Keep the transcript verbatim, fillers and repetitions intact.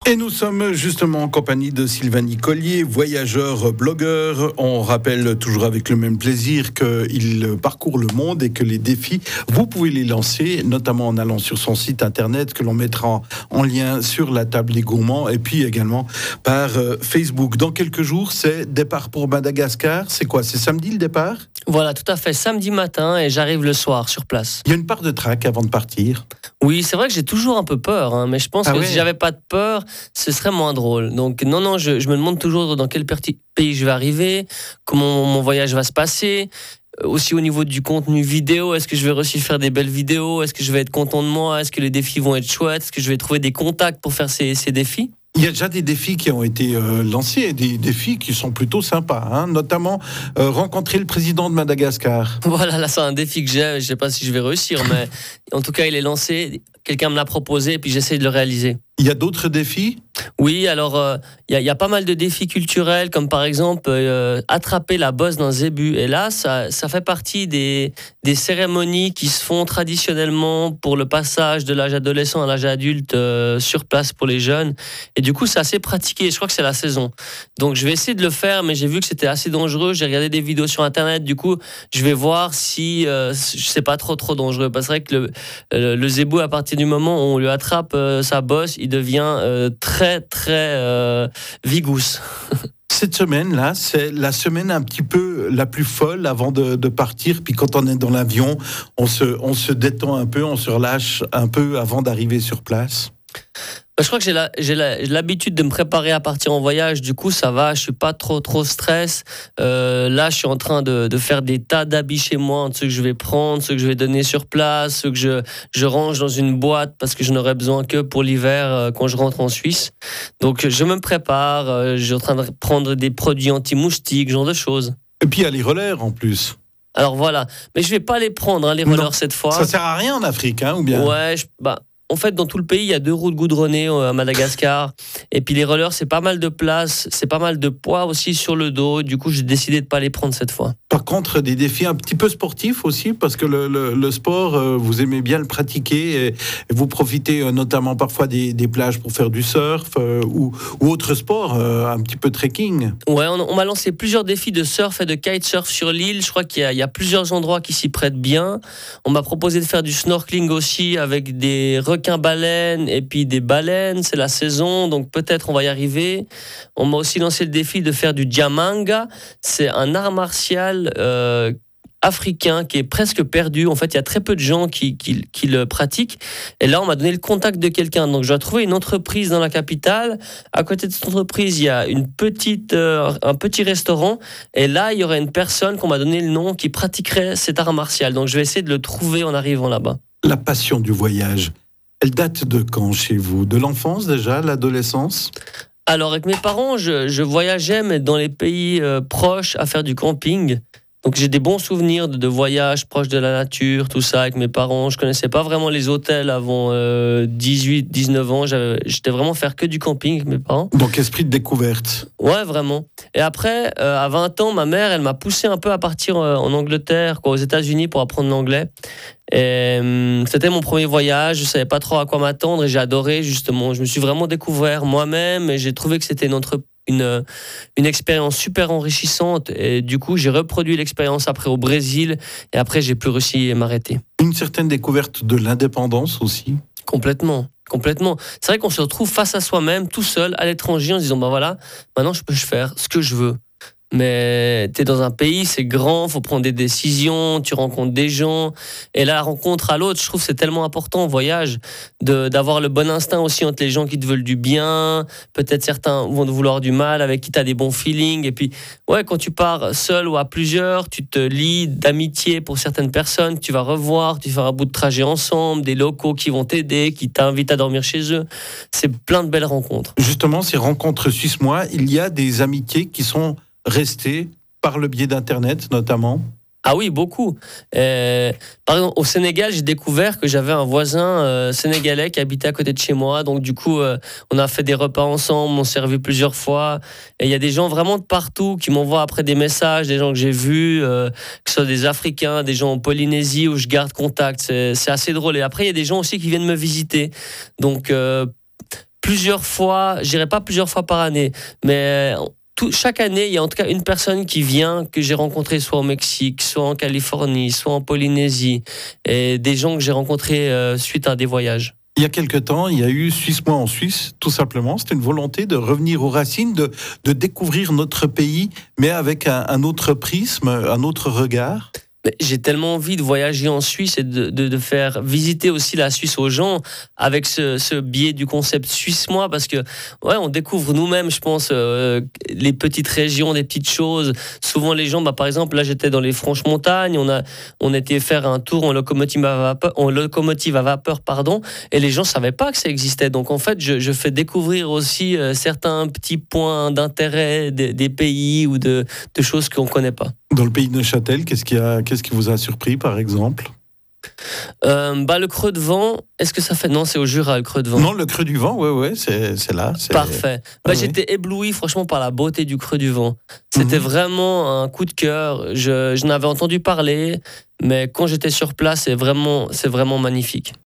Et nous sommes justement en compagnie de Sylvanie Collier, voyageur, blogueur. On rappelle toujours avec le même plaisir qu'il parcourt le monde et que les défis, vous pouvez les lancer, notamment en allant sur son site internet que l'on mettra en, en lien sur la table des gourmands et puis également par euh, Facebook. Dans quelques jours, c'est départ pour Madagascar. C'est quoi? C'est samedi le départ? Voilà, tout à fait. Samedi matin et j'arrive le soir sur place. Il y a une part de trac avant de partir? Oui, c'est vrai que j'ai toujours un peu peur, hein, mais je pense ah que ouais. si j'avais pas de peur, ce serait moins drôle. Donc non, non, je, je me demande toujours dans quel pays je vais arriver, comment mon voyage va se passer. Aussi au niveau du contenu vidéo, est-ce que je vais réussir à faire des belles vidéos? Est-ce que je vais être content de moi? Est-ce que les défis vont être chouettes? Est-ce que je vais trouver des contacts pour faire ces, ces défis? Il y a déjà des défis qui ont été euh, lancés et des défis qui sont plutôt sympas, hein, notamment euh, rencontrer le président de Madagascar. Voilà, là c'est un défi que j'ai, je ne sais pas si je vais réussir, mais en tout cas il est lancé, quelqu'un me l'a proposé et puis j'essaie de le réaliser. Il y a d'autres défis? Oui, alors il euh, y, y a pas mal de défis culturels, comme par exemple euh, attraper la bosse d'un zébu. Et là, ça, ça fait partie des, des cérémonies qui se font traditionnellement pour le passage de l'âge adolescent à l'âge adulte euh, sur place pour les jeunes. Et du coup, c'est assez pratiqué. Je crois que c'est la saison. Donc, je vais essayer de le faire, mais j'ai vu que c'était assez dangereux. J'ai regardé des vidéos sur Internet. Du coup, je vais voir si euh, c'est pas trop trop dangereux. Parce que c'est vrai que le, le, le zébou, à partir du moment où on lui attrape euh, sa bosse, il devient euh, très très euh, vigousse. Cette semaine-là, c'est la semaine un petit peu la plus folle avant de, de partir. Puis quand on est dans l'avion, on se, on se détend un peu, on se relâche un peu avant d'arriver sur place. Je crois que j'ai, la, j'ai, la, j'ai l'habitude de me préparer à partir en voyage. Du coup, ça va. Je suis pas trop trop stress. Euh, là, je suis en train de, de faire des tas d'habits chez moi, entre ceux que je vais prendre, ceux que je vais donner sur place, ceux que je, je range dans une boîte parce que je n'aurai besoin que pour l'hiver euh, quand je rentre en Suisse. Donc, je me prépare. Euh, je suis en train de prendre des produits anti-moustiques, ce genre de choses. Et puis, il y a les rollers en plus. Alors voilà. Mais je vais pas les prendre, hein, les rollers, non, cette fois. Ça sert à rien en Afrique, hein, ou bien? Ouais, je, bah. En fait, dans tout le pays, il y a deux routes goudronnées à Madagascar. Et puis les rollers, c'est pas mal de place, c'est pas mal de poids aussi sur le dos. Du coup, j'ai décidé de pas les prendre cette fois. Par contre, des défis un petit peu sportifs aussi, parce que le, le, le sport, euh, vous aimez bien le pratiquer. Et, et vous profitez euh, notamment parfois des, des plages pour faire du surf euh, ou, ou autre sport, euh, un petit peu trekking. Ouais, on, on m'a lancé plusieurs défis de surf et de kitesurf sur l'île. Je crois qu'il y a, il y a plusieurs endroits qui s'y prêtent bien. On m'a proposé de faire du snorkeling aussi avec des requins-baleines et puis des baleines. C'est la saison, donc peut-être on va y arriver. On m'a aussi lancé le défi de faire du Djamanga. C'est un art martial Euh, africain qui est presque perdu. En fait, il y a très peu de gens qui, qui, qui le pratiquent. Et là, on m'a donné le contact de quelqu'un. Donc, je dois trouver une entreprise dans la capitale. À côté de cette entreprise, il y a une petite, euh, un petit restaurant. Et là, il y aurait une personne qu'on m'a donné le nom qui pratiquerait cet art martial. Donc, je vais essayer de le trouver en arrivant là-bas. La passion du voyage, elle date de quand chez vous? De l'enfance déjà, l'adolescence? Alors, avec mes parents, je, je voyageais, mais dans les pays euh, proches, à faire du camping. Donc, j'ai des bons souvenirs de, de voyages proches de la nature, tout ça, avec mes parents. Je connaissais pas vraiment les hôtels avant euh, dix-huit, dix-neuf ans. J'avais, j'étais vraiment faire que du camping avec mes parents. Donc, esprit de découverte. Ouais, vraiment. Et après, euh, à vingt ans, ma mère, elle m'a poussé un peu à partir euh, en Angleterre, quoi, aux États-Unis pour apprendre l'anglais. Et, euh, c'était mon premier voyage, je savais pas trop à quoi m'attendre et j'ai adoré justement. Je me suis vraiment découvert moi-même et j'ai trouvé que c'était une, entre, une, une expérience super enrichissante. Et du coup, j'ai reproduit l'expérience après au Brésil et après, j'ai plus réussi à m'arrêter. Une certaine découverte de l'indépendance aussi. Complètement. Complètement. C'est vrai qu'on se retrouve face à soi-même, tout seul, à l'étranger, en se disant, bah voilà, maintenant je peux faire ce que je veux. Mais tu es dans un pays, c'est grand, il faut prendre des décisions, tu rencontres des gens. Et là, la rencontre à l'autre, je trouve que c'est tellement important en voyage, de, d'avoir le bon instinct aussi entre les gens qui te veulent du bien. Peut-être certains vont te vouloir du mal, avec qui tu as des bons feelings. Et puis, ouais, quand tu pars seul ou à plusieurs, tu te lies d'amitié pour certaines personnes, tu vas revoir, tu fais un bout de trajet ensemble, des locaux qui vont t'aider, qui t'invitent à dormir chez eux. C'est plein de belles rencontres. Justement, ces rencontres Suisse-moi, il y a des amitiés qui sont restées par le biais d'Internet notamment. Ah oui, beaucoup. Euh, par exemple, au Sénégal, j'ai découvert que j'avais un voisin euh, sénégalais qui habitait à côté de chez moi. Donc, du coup, euh, on a fait des repas ensemble, on s'est revus plusieurs fois. Et il y a des gens vraiment de partout qui m'envoient après des messages, des gens que j'ai vus, euh, que ce soit des Africains, des gens en Polynésie où je garde contact. C'est, c'est assez drôle. Et après, il y a des gens aussi qui viennent me visiter. Donc, euh, plusieurs fois, je dirais pas plusieurs fois par année, mais tout, chaque année, il y a en tout cas une personne qui vient, que j'ai rencontrée soit au Mexique, soit en Californie, soit en Polynésie, et des gens que j'ai rencontrés euh, suite à des voyages. Il y a quelque temps, il y a eu Suisse-moi en Suisse, tout simplement. C'était une volonté de revenir aux racines, de, de découvrir notre pays, mais avec un, un autre prisme, un autre regard. J'ai tellement envie de voyager en Suisse et de, de, de faire visiter aussi la Suisse aux gens avec ce, ce biais du concept Suisse-moi, parce que ouais, on découvre nous-mêmes, je pense, euh, les petites régions, des petites choses. Souvent les gens, bah, par exemple, là j'étais dans les Franches-Montagnes, on a on était faire un tour en locomotive à vapeur, en locomotive à vapeur, pardon, et les gens savaient pas que ça existait. Donc en fait, je, je fais découvrir aussi euh, certains petits points d'intérêt des, des pays ou de, de choses qu'on connaît pas. Dans le pays de Neuchâtel, qu'est-ce qui a, qu'est-ce qui vous a surpris, par exemple ? euh, bah, Le Creux de Vent, est-ce que ça fait... Non, c'est au Jura, le Creux de Vent. Non, le Creux du Vent, ouais, ouais, c'est, c'est là. C'est... Parfait. Bah, ouais, j'étais ouais. ébloui, franchement, par la beauté du Creux du Vent. C'était Mhm. vraiment un coup de cœur. Je, je n'avais entendu parler, mais quand j'étais sur place, c'est vraiment, c'est vraiment magnifique.